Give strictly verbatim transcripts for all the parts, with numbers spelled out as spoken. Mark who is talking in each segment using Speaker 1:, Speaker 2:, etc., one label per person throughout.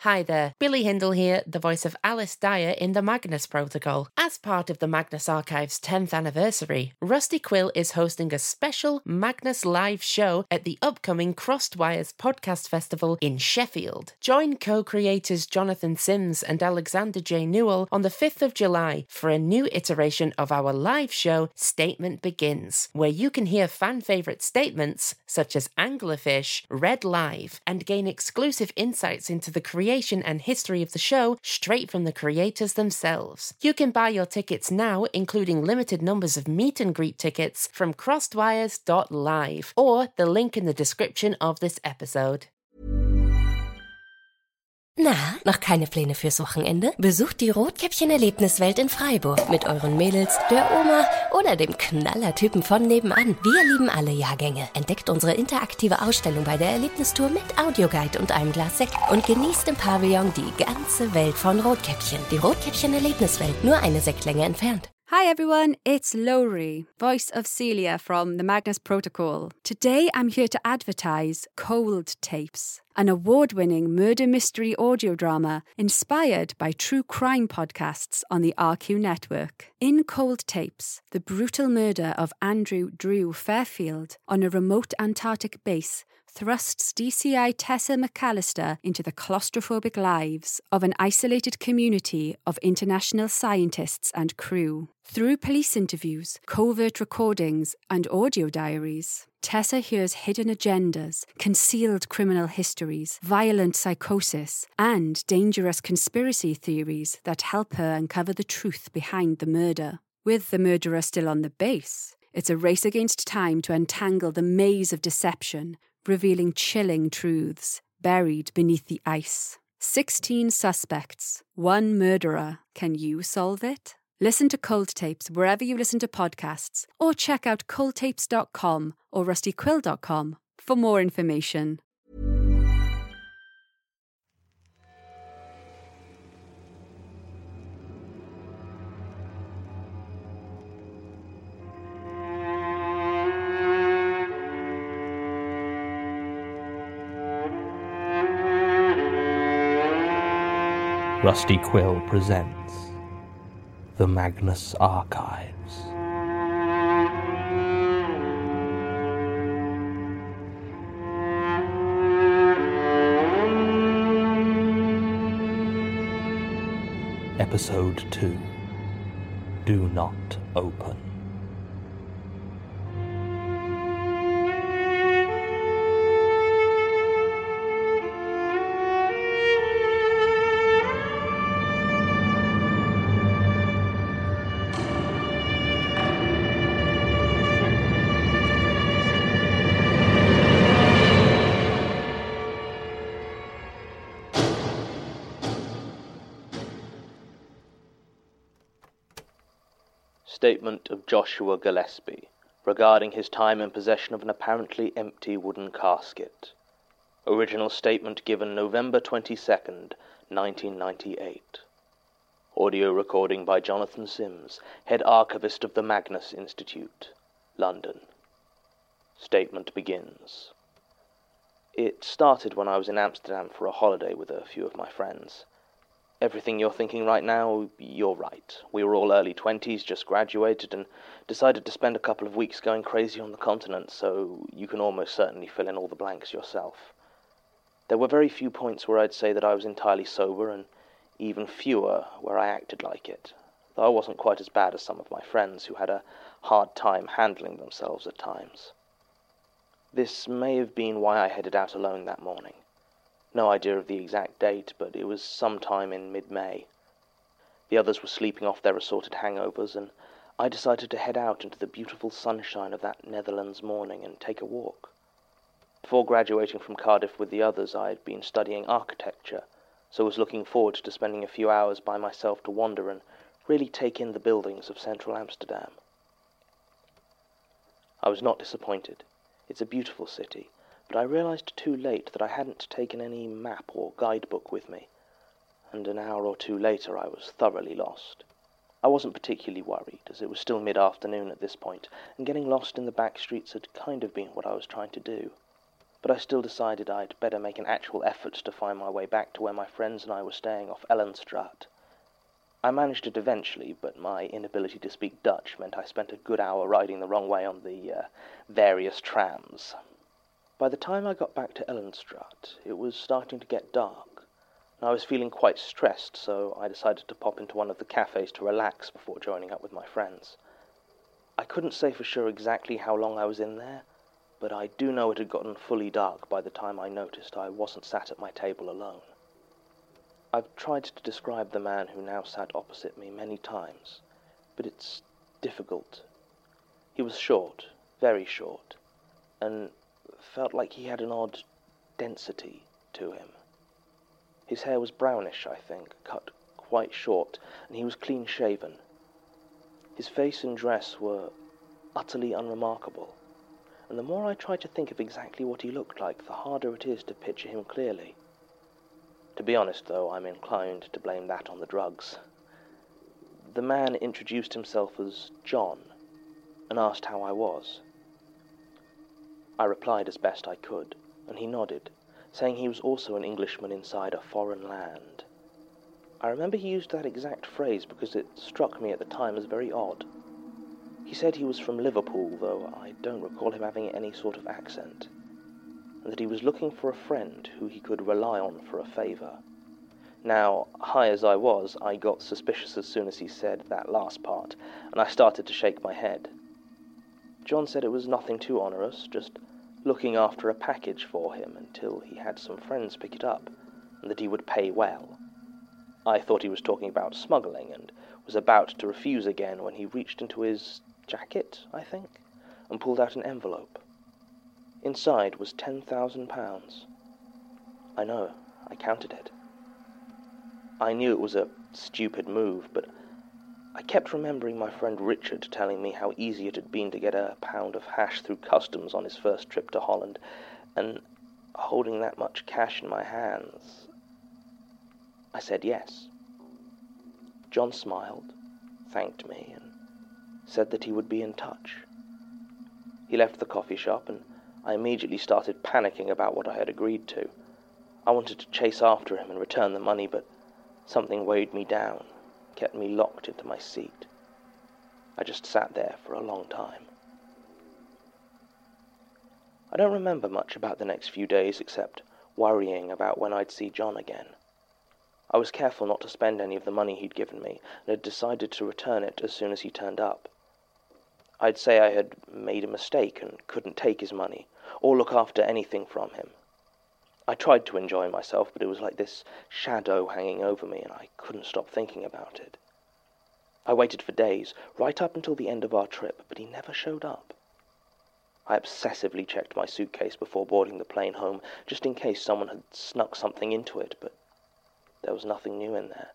Speaker 1: Hi there, Billy Hindle here, the voice of Alice Dyer in the Magnus Protocol. As part of the Magnus Archive's tenth anniversary, Rusty Quill is hosting a special Magnus live show at the upcoming Crossed Wires Podcast Festival in Sheffield. Join co-creators Jonathan Sims and Alexander J. Newell on the fifth of July for a new iteration of our live show, Statement Begins, where you can hear fan-favourite statements such as Anglerfish read live and gain exclusive insights into the creation and history of the show straight from the creators themselves. You can buy your tickets now, including limited numbers of meet and greet tickets from crossedwires dot live or the link in the description of this episode.
Speaker 2: Na, noch keine Pläne fürs Wochenende? Besucht die Rotkäppchen-Erlebniswelt in Freiburg mit euren Mädels, der Oma oder dem Knallertypen von nebenan. Wir lieben alle Jahrgänge. Entdeckt unsere interaktive Ausstellung bei der Erlebnistour mit Audioguide und einem Glas Sekt und genießt im Pavillon die ganze Welt von Rotkäppchen. Die Rotkäppchen-Erlebniswelt, nur eine Sektlänge entfernt.
Speaker 3: Hi everyone, it's Lowry, voice of Celia from the Magnus Protocol. Today I'm here to advertise Cold Tapes, an award-winning murder mystery audio drama inspired by true crime podcasts on the R Q network. In Cold Tapes, the brutal murder of Andrew Drew Fairfield on a remote Antarctic base thrusts D C I Tessa McAllister into the claustrophobic lives of an isolated community of international scientists and crew. Through police interviews, covert recordings, and audio diaries, Tessa hears hidden agendas, concealed criminal histories, violent psychosis, and dangerous conspiracy theories that help her uncover the truth behind the murder. With the murderer still on the base, it's a race against time to untangle the maze of deception, revealing chilling truths buried beneath the ice. Sixteen suspects, one murderer. Can you solve it? Listen to Cold Tapes wherever you listen to podcasts, or check out cold tapes dot com or rusty quill dot com for more information.
Speaker 4: Rusty Quill presents The Magnus Archives. Episode two. Do Not Open. Statement of Joshua Gillespie regarding his time in possession of an apparently empty wooden casket. Original statement given November twenty-second, nineteen ninety-eight. Audio recording by Jonathan Sims, head archivist of the Magnus Institute, London. Statement begins. It started when I was in Amsterdam for a holiday with a few of my friends. Everything you're thinking right now, you're right. We were all early twenties, just graduated, and decided to spend a couple of weeks going crazy on the continent, so you can almost certainly fill in all the blanks yourself. There were very few points where I'd say that I was entirely sober, and even fewer where I acted like it, though I wasn't quite as bad as some of my friends who had a hard time handling themselves at times. This may have been why I headed out alone that morning. No idea of the exact date, but it was sometime in mid-May. The others were sleeping off their assorted hangovers, and I decided to head out into the beautiful sunshine of that Netherlands morning and take a walk. Before graduating from Cardiff with the others, I had been studying architecture, so was looking forward to spending a few hours by myself to wander and really take in the buildings of central Amsterdam. I was not disappointed. It's a beautiful city, but I realized too late that I hadn't taken any map or guidebook with me, and an hour or two later I was thoroughly lost. I wasn't particularly worried, as it was still mid-afternoon at this point, and getting lost in the back streets had kind of been what I was trying to do. but I still decided I'd better make an actual effort to find my way back to where my friends and I were staying off Ellenstraat. I managed it eventually, but my inability to speak Dutch meant I spent a good hour riding the wrong way on the uh, various trams. By the time I got back to Ellenstraat, it was starting to get dark, and I was feeling quite stressed, so I decided to pop into one of the cafes to relax before joining up with my friends. I couldn't say for sure exactly how long I was in there, but I do know it had gotten fully dark by the time I noticed I wasn't sat at my table alone. I've tried to describe the man who now sat opposite me many times, but it's difficult. He was short, very short, and felt like he had an odd density to him. His hair was brownish, I think, cut quite short, and he was clean-shaven. His face and dress were utterly unremarkable, and the more I try to think of exactly what he looked like, the harder it is to picture him clearly. To be honest, though, I'm inclined to blame that on the drugs. The man introduced himself as John, and asked how I was. I replied as best I could, and he nodded, saying he was also an Englishman inside a foreign land. I remember he used that exact phrase because it struck me at the time as very odd. He said he was from Liverpool, though I don't recall him having any sort of accent, and that he was looking for a friend who he could rely on for a favour. Now, high as I was, I got suspicious as soon as he said that last part, and I started to shake my head. John said it was nothing too onerous, just looking after a package for him until he had some friends pick it up, and that he would pay well. I thought he was talking about smuggling, and was about to refuse again when he reached into his jacket, I think, and pulled out an envelope. Inside was ten thousand pounds. I know, I counted it. I knew it was a stupid move, but I kept remembering my friend Richard telling me how easy it had been to get a pound of hash through customs on his first trip to Holland, and holding that much cash in my hands, I said yes. John smiled, thanked me, and said that he would be in touch. He left the coffee shop, and I immediately started panicking about what I had agreed to. I wanted to chase after him and return the money, but something weighed me down, kept me locked into my seat. I just sat there for a long time. I don't remember much about the next few days except worrying about when I'd see John again. I was careful not to spend any of the money he'd given me, and had decided to return it as soon as he turned up. I'd say I had made a mistake and couldn't take his money, or look after anything from him. I tried to enjoy myself, but it was like this shadow hanging over me, and I couldn't stop thinking about it. I waited for days, right up until the end of our trip, but he never showed up. I obsessively checked my suitcase before boarding the plane home, just in case someone had snuck something into it, but there was nothing new in there.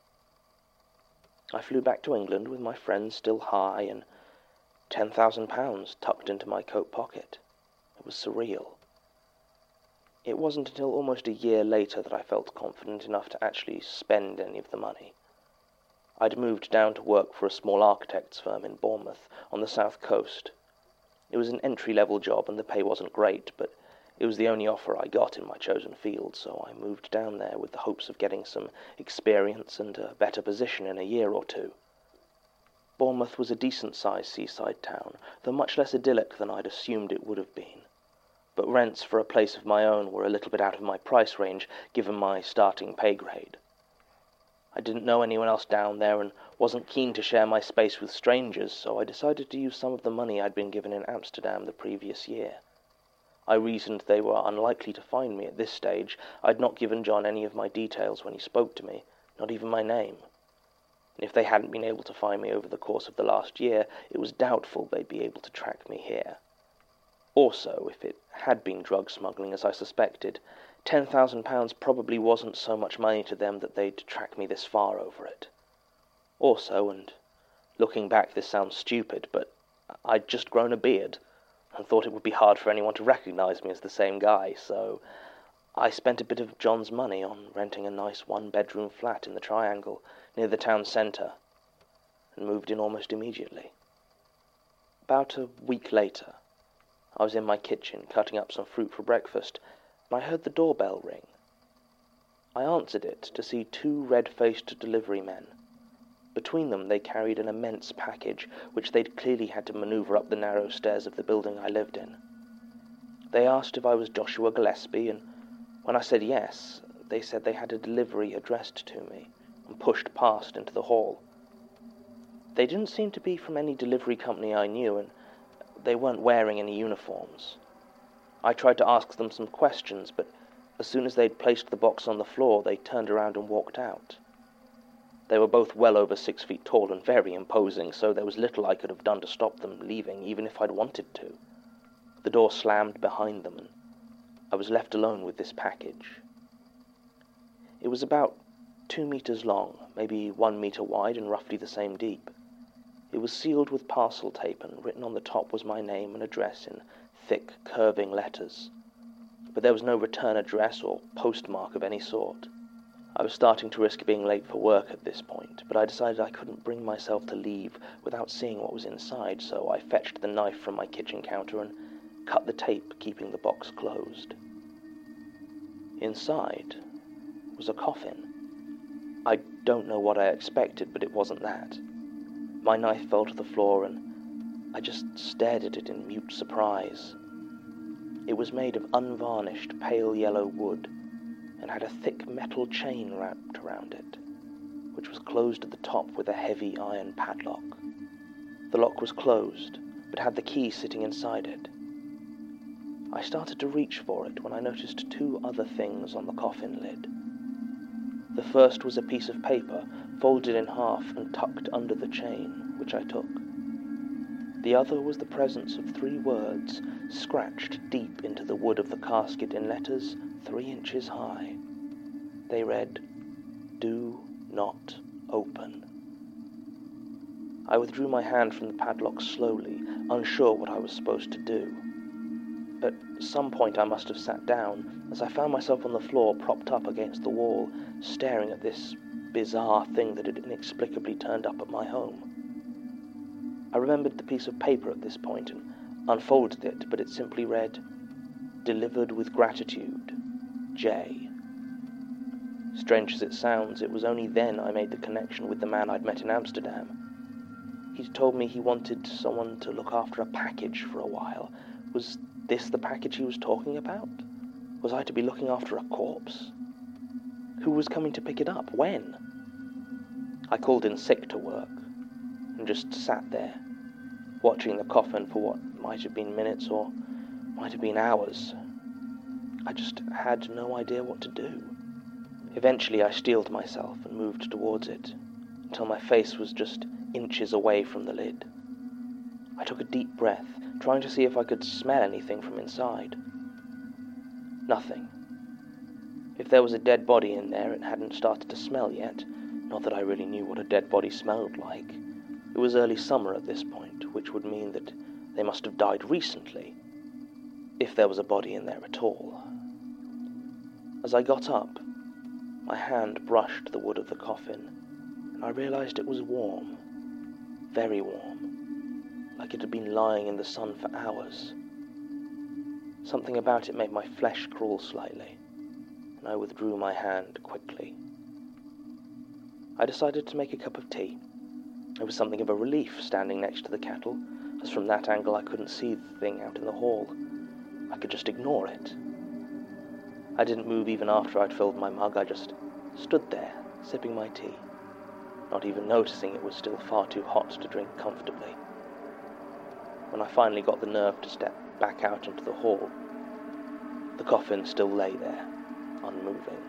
Speaker 4: I flew back to England with my friends still high and ten thousand pounds tucked into my coat pocket. It was surreal. It wasn't until almost a year later that I felt confident enough to actually spend any of the money. I'd moved down to work for a small architect's firm in Bournemouth on the south coast. It was an entry-level job and the pay wasn't great, but it was the only offer I got in my chosen field, so I moved down there with the hopes of getting some experience and a better position in a year or two. Bournemouth was a decent-sized seaside town, though much less idyllic than I'd assumed it would have been. But rents for a place of my own were a little bit out of my price range, given my starting pay grade. I didn't know anyone else down there and wasn't keen to share my space with strangers, so I decided to use some of the money I'd been given in Amsterdam the previous year. I reasoned they were unlikely to find me at this stage. I'd not given John any of my details when he spoke to me, not even my name. And if they hadn't been able to find me over the course of the last year, it was doubtful they'd be able to track me here. Also, if it had been drug smuggling, as I suspected, ten thousand pounds probably wasn't so much money to them that they'd track me this far over it. Also, and looking back this sounds stupid, but I'd just grown a beard, and thought it would be hard for anyone to recognize me as the same guy, so I spent a bit of John's money on renting a nice one-bedroom flat in the Triangle, near the town centre, and moved in almost immediately. About a week later, I was in my kitchen cutting up some fruit for breakfast, I heard the doorbell ring. I answered it to see two red-faced delivery men. Between them they carried an immense package, which they'd clearly had to manoeuvre up the narrow stairs of the building I lived in. They asked if I was Joshua Gillespie, and when I said yes, they said they had a delivery addressed to me, and pushed past into the hall. They didn't seem to be from any delivery company I knew, and they weren't wearing any uniforms. I tried to ask them some questions, but as soon as they'd placed the box on the floor, they turned around and walked out. They were both well over six feet tall and very imposing, so there was little I could have done to stop them leaving, even if I'd wanted to. The door slammed behind them, and I was left alone with this package. It was about two meters long, maybe one meter wide, and roughly the same deep. It was sealed with parcel tape, and written on the top was my name and address in thick, curving letters. But there was no return address or postmark of any sort. I was starting to risk being late for work at this point, but I decided I couldn't bring myself to leave without seeing what was inside, so I fetched the knife from my kitchen counter and cut the tape, keeping the box closed. Inside was a coffin. I don't know what I expected, but it wasn't that. My knife fell to the floor, and I just stared at it in mute surprise. It was made of unvarnished, pale yellow wood, and had a thick metal chain wrapped around it, which was closed at the top with a heavy iron padlock. The lock was closed, but had the key sitting inside it. I started to reach for it when I noticed two other things on the coffin lid. The first was a piece of paper, folded in half and tucked under the chain, which I took. The other was the presence of three words, scratched deep into the wood of the casket in letters three inches high. They read, "Do not open." I withdrew my hand from the padlock slowly, unsure what I was supposed to do. At some point I must have sat down, as I found myself on the floor propped up against the wall, staring at this bizarre thing that had inexplicably turned up at my home. I remembered the piece of paper at this point and unfolded it, but it simply read, "Delivered with gratitude, J." Strange as it sounds, it was only then I made the connection with the man I'd met in Amsterdam. He'd told me he wanted someone to look after a package for a while. Was this the package he was talking about? Was I to be looking after a corpse? Who was coming to pick it up? When? I called in sick to work, and just sat there, watching the coffin for what might have been minutes or might have been hours. I just had no idea what to do. Eventually I steeled myself and moved towards it, until my face was just inches away from the lid. I took a deep breath, trying to see if I could smell anything from inside. Nothing. If there was a dead body in there, it hadn't started to smell yet. Not that I really knew what a dead body smelled like. It was early summer at this point, which would mean that they must have died recently, if there was a body in there at all. As I got up, my hand brushed the wood of the coffin, and I realized it was warm, very warm, like it had been lying in the sun for hours. Something about it made my flesh crawl slightly, and I withdrew my hand quickly. I decided to make a cup of tea. It was something of a relief standing next to the kettle, as from that angle I couldn't see the thing out in the hall. I could just ignore it. I didn't move even after I'd filled my mug. I just stood there, sipping my tea, not even noticing it was still far too hot to drink comfortably. When I finally got the nerve to step back out into the hall, the coffin still lay there, unmoving.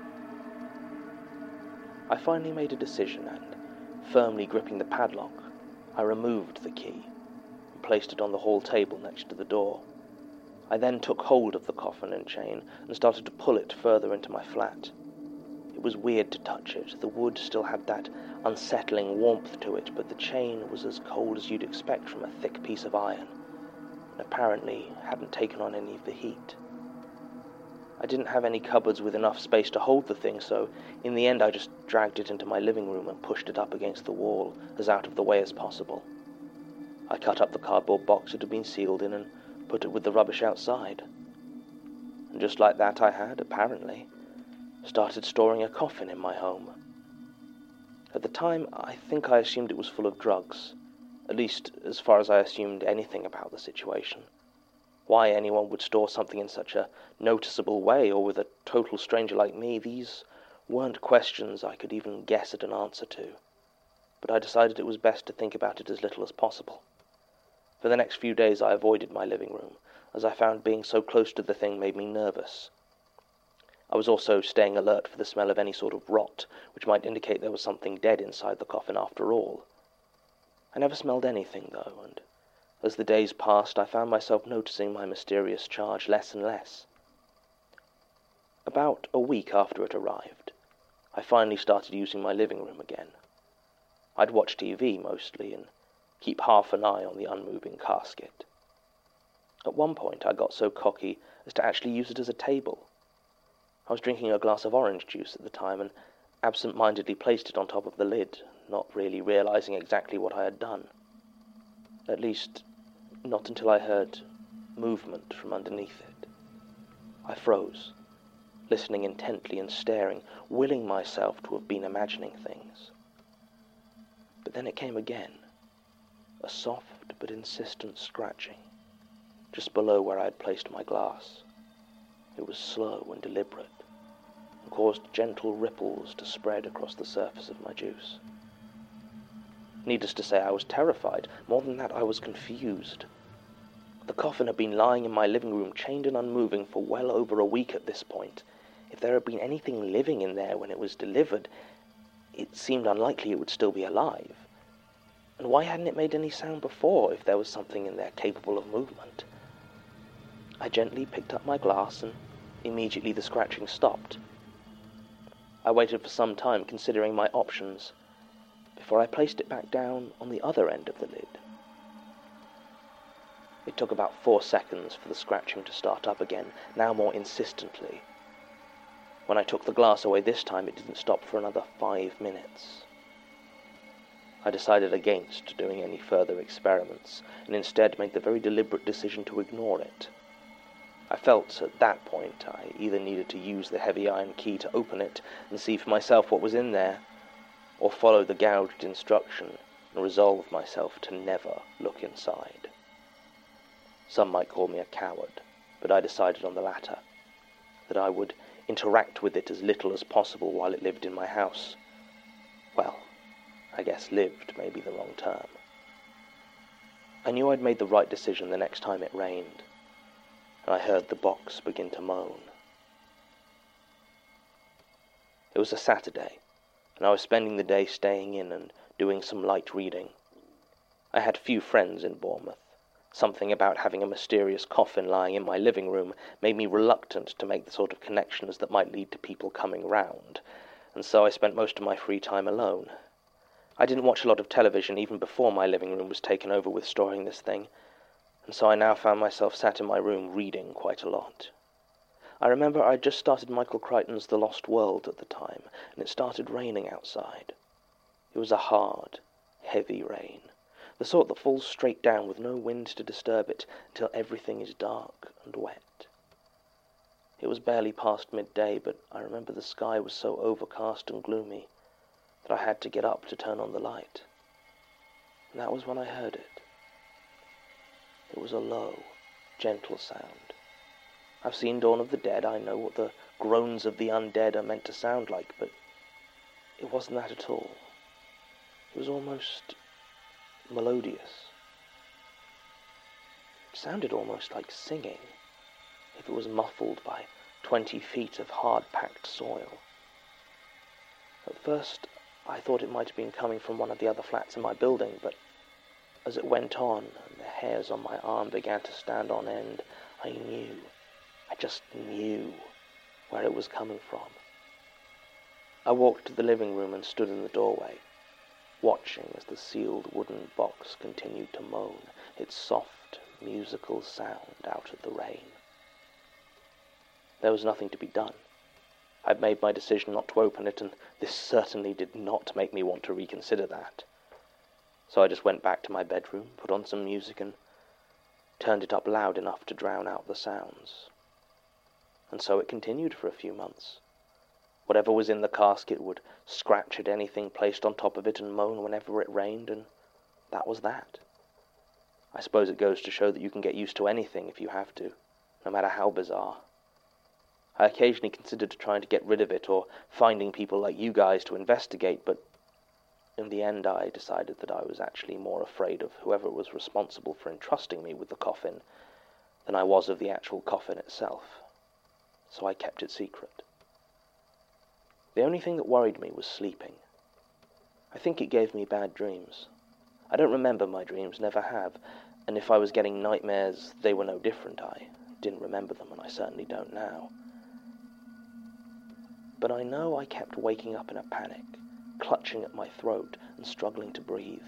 Speaker 4: I finally made a decision, and, firmly gripping the padlock, I removed the key and placed it on the hall table next to the door. I then took hold of the coffin and chain and started to pull it further into my flat. It was weird to touch it. The wood still had that unsettling warmth to it, but the chain was as cold as you'd expect from a thick piece of iron, and apparently hadn't taken on any of the heat. I didn't have any cupboards with enough space to hold the thing, so in the end I just dragged it into my living room and pushed it up against the wall, as out of the way as possible. I cut up the cardboard box it had been sealed in and put it with the rubbish outside. And just like that I had, apparently, started storing a coffin in my home. At the time, I think I assumed it was full of drugs, at least as far as I assumed anything about the situation. Why anyone would store something in such a noticeable way, or with a total stranger like me, these weren't questions I could even guess at an answer to. But I decided it was best to think about it as little as possible. For the next few days I avoided my living room, as I found being so close to the thing made me nervous. I was also staying alert for the smell of any sort of rot, which might indicate there was something dead inside the coffin after all. I never smelled anything, though, and as the days passed I found myself noticing my mysterious charge less and less. About a week after it arrived, I finally started using my living room again. I'd watch T V mostly, and keep half an eye on the unmoving casket. At one point I got so cocky as to actually use it as a table. I was drinking a glass of orange juice at the time and absent-mindedly placed it on top of the lid, not really realizing exactly what I had done. At least, not until I heard movement from underneath it. I froze, listening intently and staring, willing myself to have been imagining things. But then it came again, a soft but insistent scratching, just below where I had placed my glass. It was slow and deliberate, and caused gentle ripples to spread across the surface of my juice. Needless to say, I was terrified. More than that, I was confused. The coffin had been lying in my living room, chained and unmoving, for well over a week at this point. If there had been anything living in there when it was delivered, it seemed unlikely it would still be alive. And why hadn't it made any sound before, if there was something in there capable of movement? I gently picked up my glass, and immediately the scratching stopped. I waited for some time, considering my options, before I placed it back down on the other end of the lid. It took about four seconds for the scratching to start up again, now more insistently. When I took the glass away this time, it didn't stop for another five minutes. I decided against doing any further experiments, and instead made the very deliberate decision to ignore it. I felt at that point I either needed to use the heavy iron key to open it and see for myself what was in there, or follow the gouged instruction and resolve myself to never look inside. Some might call me a coward, but I decided on the latter, that I would interact with it as little as possible while it lived in my house. Well, I guess lived may be the wrong term. I knew I'd made the right decision the next time it rained, and I heard the box begin to moan. It was a Saturday, and I was spending the day staying in and doing some light reading. I had few friends in Bournemouth. Something about having a mysterious coffin lying in my living room made me reluctant to make the sort of connections that might lead to people coming round, and so I spent most of my free time alone. I didn't watch a lot of television even before my living room was taken over with storing this thing, and so I now found myself sat in my room reading quite a lot. I remember I'd just started Michael Crichton's The Lost World at the time, and it started raining outside. It was a hard, heavy rain, the sort that falls straight down with no wind to disturb it until everything is dark and wet. It was barely past midday, but I remember the sky was so overcast and gloomy that I had to get up to turn on the light. And that was when I heard it. It was a low, gentle sound. I've seen Dawn of the Dead. I know what the groans of the undead are meant to sound like, but it wasn't that at all. It was almost melodious. It sounded almost like singing, if it was muffled by twenty feet of hard-packed soil. At first, I thought it might have been coming from one of the other flats in my building, but as it went on and the hairs on my arm began to stand on end, I knew, I just knew where it was coming from. I walked to the living room and stood in the doorway, watching as the sealed wooden box continued to moan its soft, musical sound out of the rain. There was nothing to be done. I'd made my decision not to open it, and this certainly did not make me want to reconsider that. So I just went back to my bedroom, put on some music, and turned it up loud enough to drown out the sounds. And so it continued for a few months. Whatever was in the casket would scratch at anything placed on top of it and moan whenever it rained, and that was that. I suppose it goes to show that you can get used to anything if you have to, no matter how bizarre. I occasionally considered trying to get rid of it or finding people like you guys to investigate, but in the end I decided that I was actually more afraid of whoever was responsible for entrusting me with the coffin than I was of the actual coffin itself, so I kept it secret. The only thing that worried me was sleeping. I think it gave me bad dreams. I don't remember my dreams, never have, and if I was getting nightmares, they were no different. I didn't remember them, and I certainly don't now. But I know I kept waking up in a panic, clutching at my throat and struggling to breathe.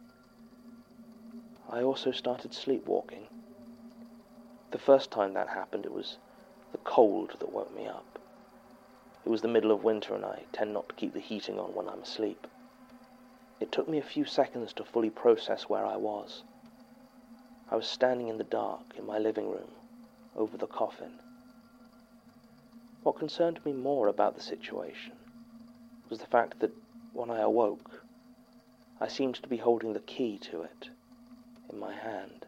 Speaker 4: I also started sleepwalking. The first time that happened, it was the cold that woke me up. It was the middle of winter, and I tend not to keep the heating on when I'm asleep. It took me a few seconds to fully process where I was. I was standing in the dark in my living room, over the coffin. What concerned me more about the situation was the fact that when I awoke, I seemed to be holding the key to it in my hand.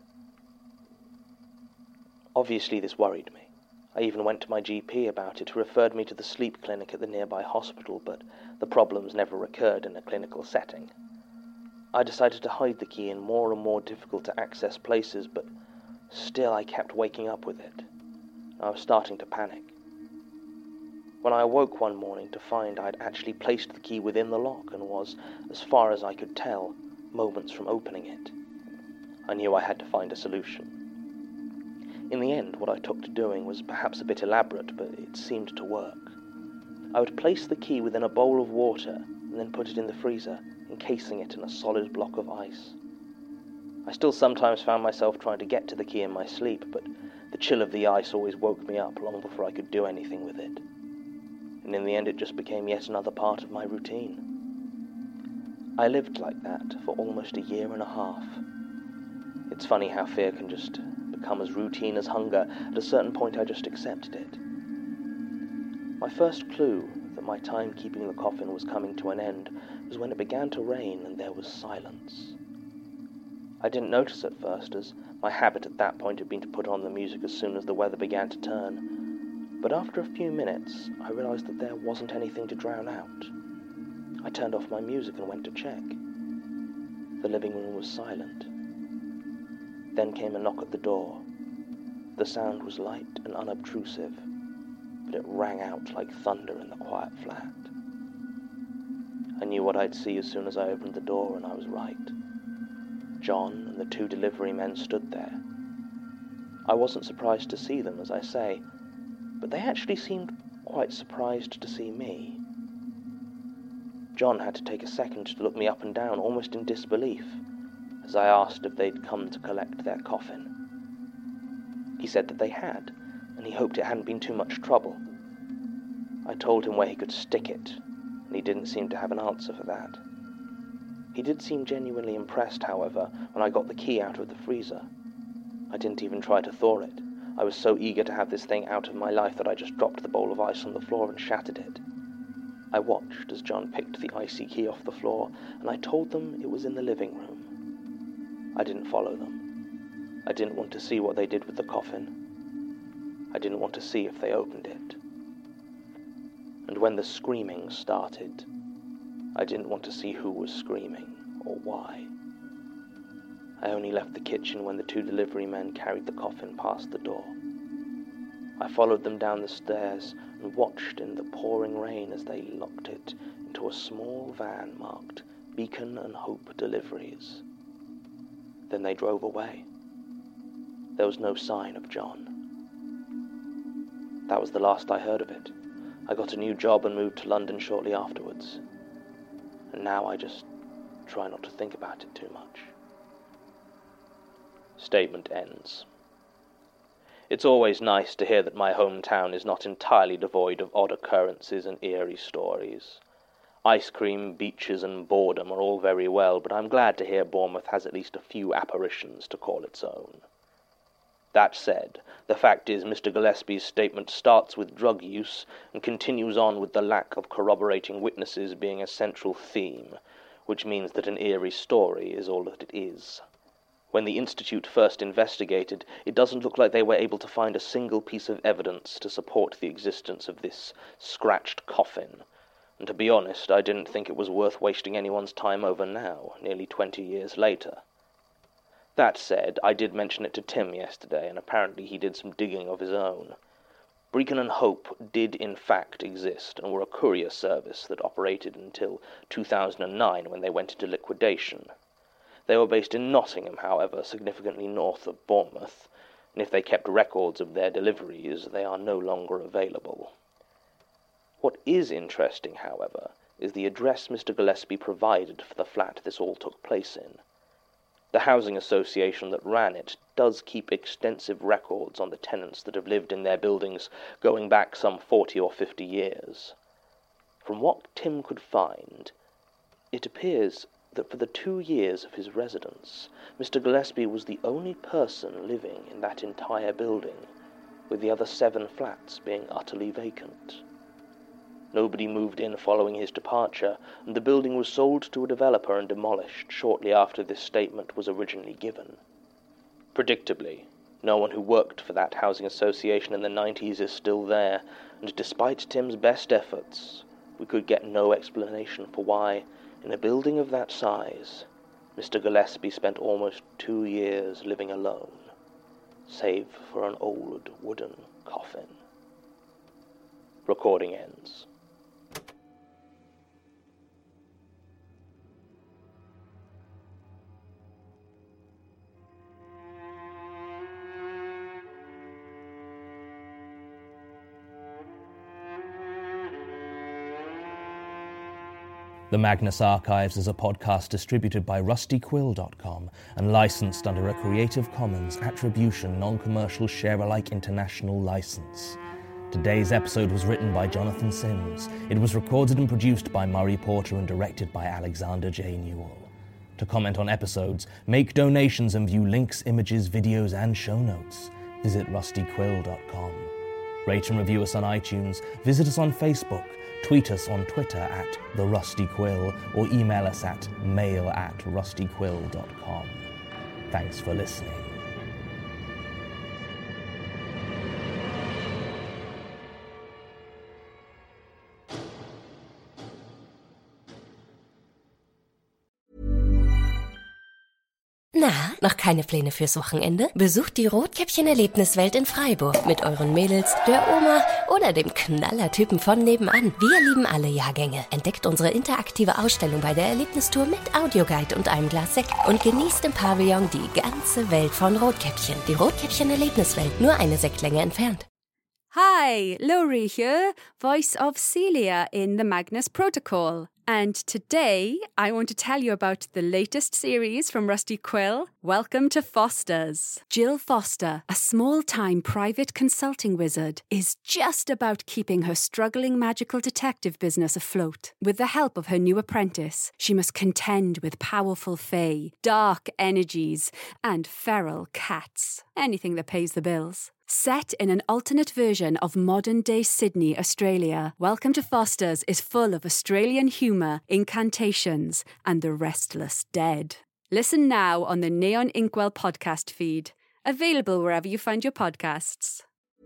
Speaker 4: Obviously, this worried me. I even went to my G P about it, who referred me to the sleep clinic at the nearby hospital, but the problems never recurred in a clinical setting. I decided to hide the key in more and more difficult to access places, but still I kept waking up with it. I was starting to panic. When I awoke one morning to find I'd actually placed the key within the lock and was, as far as I could tell, moments from opening it, I knew I had to find a solution. In the end, what I took to doing was perhaps a bit elaborate, but it seemed to work. I would place the key within a bowl of water and then put it in the freezer, encasing it in a solid block of ice. I still sometimes found myself trying to get to the key in my sleep, but the chill of the ice always woke me up long before I could do anything with it. And in the end, it just became yet another part of my routine. I lived like that for almost a year and a half. It's funny how fear can just become as routine as hunger. At a certain point, I just accepted it. My first clue that my time keeping the coffin was coming to an end was when it began to rain and there was silence. I didn't notice at first, as my habit at that point had been to put on the music as soon as the weather began to turn, but after a few minutes I realized that there wasn't anything to drown out. I turned off my music and went to check. The living room was silent. Then came a knock at the door. The sound was light and unobtrusive, but it rang out like thunder in the quiet flat. I knew what I'd see as soon as I opened the door, and I was right. John and the two delivery men stood there. I wasn't surprised to see them, as I say, but they actually seemed quite surprised to see me. John had to take a second to look me up and down, almost in disbelief, as I asked if they'd come to collect their coffin. He said that they had, and he hoped it hadn't been too much trouble. I told him where he could stick it, and he didn't seem to have an answer for that. He did seem genuinely impressed, however, when I got the key out of the freezer. I didn't even try to thaw it. I was so eager to have this thing out of my life that I just dropped the bowl of ice on the floor and shattered it. I watched as John picked the icy key off the floor, and I told them it was in the living room. I didn't follow them. I didn't want to see what they did with the coffin. I didn't want to see if they opened it. And when the screaming started, I didn't want to see who was screaming or why. I only left the kitchen when the two delivery men carried the coffin past the door. I followed them down the stairs and watched in the pouring rain as they locked it into a small van marked Beacon and Hope Deliveries. Then they drove away. There was no sign of John. That was the last I heard of it. I got a new job and moved to London shortly afterwards. And now I just try not to think about it too much. Statement ends. It's always nice to hear that my hometown is not entirely devoid of odd occurrences and eerie stories. Ice cream, beaches, and boredom are all very well, but I'm glad to hear Bournemouth has at least a few apparitions to call its own. That said, the fact is Mister Gillespie's statement starts with drug use and continues on with the lack of corroborating witnesses being a central theme, which means that an eerie story is all that it is. When the Institute first investigated, it doesn't look like they were able to find a single piece of evidence to support the existence of this scratched coffin, and to be honest, I didn't think it was worth wasting anyone's time over now, nearly twenty years later. That said, I did mention it to Tim yesterday, and apparently he did some digging of his own. Brecon and Hope did in fact exist, and were a courier service that operated until two thousand nine, when they went into liquidation. They were based in Nottingham, however, significantly north of Bournemouth, and if they kept records of their deliveries, they are no longer available. What is interesting, however, is the address Mister Gillespie provided for the flat this all took place in. The housing association that ran it does keep extensive records on the tenants that have lived in their buildings going back some forty or fifty years. From what Tim could find, it appears that for the two years of his residence, Mister Gillespie was the only person living in that entire building, with the other seven flats being utterly vacant. Nobody moved in following his departure, and the building was sold to a developer and demolished shortly after this statement was originally given. Predictably, no one who worked for that housing association in the nineties is still there, and despite Tim's best efforts, we could get no explanation for why, in a building of that size, Mister Gillespie spent almost two years living alone, save for an old wooden coffin. Recording ends.
Speaker 5: The Magnus Archives is a podcast distributed by rusty quill dot com and licensed under a Creative Commons Attribution Non-Commercial Share-alike International license. Today's episode was written by Jonathan Sims. It was recorded and produced by Murray Porter and directed by Alexander J. Newell. To comment on episodes, make donations and view links, images, videos, and show notes, visit rusty quill dot com. Rate and review us on iTunes, visit us on Facebook, tweet us on Twitter at The Rusty Quill, or email us at mail at rusty quill dot com. Thanks for listening.
Speaker 2: Na, noch keine Pläne fürs Wochenende? Besucht die Rotkäppchen-Erlebniswelt in Freiburg mit euren Mädels, der Oma oder dem Knallertypen von nebenan. Wir lieben alle Jahrgänge. Entdeckt unsere interaktive Ausstellung bei der Erlebnistour mit Audioguide und einem Glas Sekt und genießt im Pavillon die ganze Welt von Rotkäppchen. Die Rotkäppchen-Erlebniswelt, nur eine Sektlänge entfernt.
Speaker 3: Hi, Laurie here, voice of Celia in the Magnus Protocol. And today I want to tell you about the latest series from Rusty Quill, Welcome to Foster's. Jill Foster, a small-time private consulting wizard, is just about keeping her struggling magical detective business afloat. With the help of her new apprentice, she must contend with powerful fae, dark energies, and feral cats. Anything that pays the bills. Set in an alternate version of modern-day Sydney, Australia, Welcome to Foster's is full of Australian humour, incantations, and the restless dead. Listen now on the Neon Inkwell podcast feed, available wherever you find your podcasts.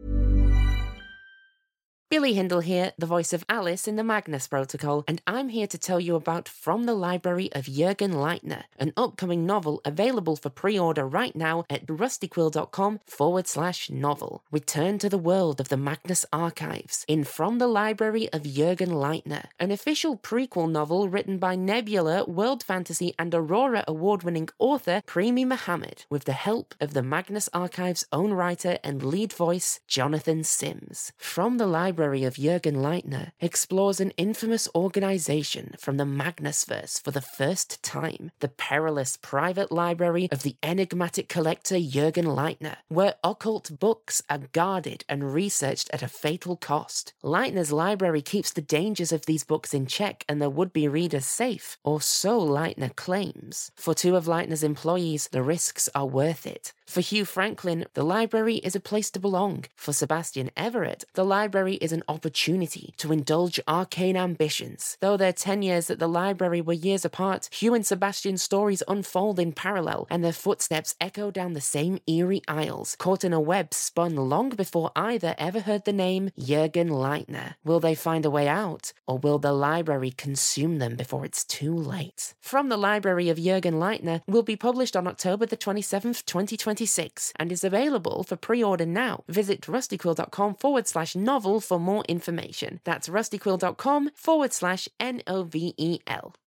Speaker 1: Billy Hindle here, the voice of Alice in the Magnus Protocol, and I'm here to tell you about From the Library of Jürgen Leitner, an upcoming novel available for pre-order right now at rustyquill.com forward slash novel. Return to the world of the Magnus Archives in From the Library of Jürgen Leitner, an official prequel novel written by Nebula, World Fantasy and Aurora award-winning author Premi Mohammed, with the help of the Magnus Archives' own writer and lead voice, Jonathan Sims. From the Library Library of Jürgen Leitner explores an infamous organization from the Magnusverse for the first time, the perilous private library of the enigmatic collector Jürgen Leitner, where occult books are guarded and researched at a fatal cost. Leitner's library keeps the dangers of these books in check and their would-be readers safe, or so Leitner claims. For two of Leitner's employees, the risks are worth it. For Hugh Franklin, the library is a place to belong. For Sebastian Everett, the library is an opportunity to indulge arcane ambitions. Though their ten years at the library were years apart, Hugh and Sebastian's stories unfold in parallel, and their footsteps echo down the same eerie aisles, caught in a web spun long before either ever heard the name Jürgen Leitner. Will they find a way out, or will the library consume them before it's too late? From the Library of Jürgen Leitner will be published on October the twenty-seventh, twenty twenty-six, and is available for pre-order now. Visit rustyquill.com forward slash novel for more information. That's rustyquill.com forward slash N O V E L.